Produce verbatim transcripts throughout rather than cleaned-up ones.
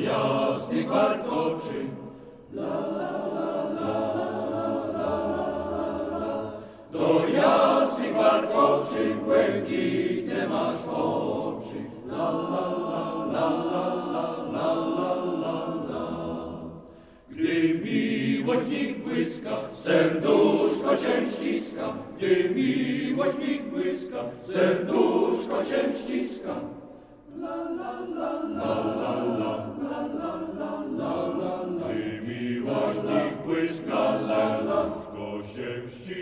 jasnych warkoczy. La, la, la, la, la, la. Do jasnych warkoczy błękitne masz oczy. La, la, la, la, la, la, la, la, la. Gdy miłość w nich błyska, serduszko się ściska. Gdy miłość w nich błyska, serduszko się ściska. La, la, la, la, la, la, la, la, la, la, la. Gdy miłość w nich błyska, serduszko się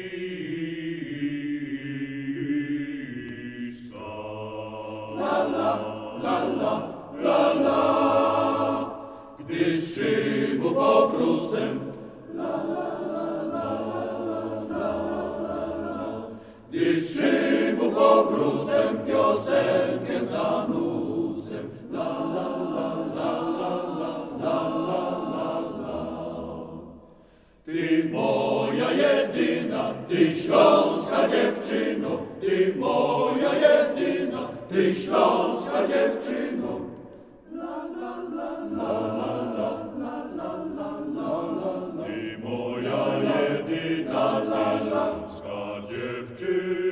ściska. La, la, la, la, la, la. Gdy z szybu powrócę, la, la, la, la, la, la. Gdy z szybu powrócę, piosenkę zanucę. La, la, la, la, la, la, la, la, la. Ty moja jedyna, ty śląska dziewczyno, ty moja jedyna, ty śląska dziewczyno. La, la, la, la, la, la, la, la, la, la. Ty moja jedyna, ty śląska dziewczyno.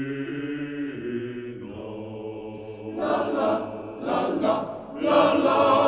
La, la, la, la, la, la.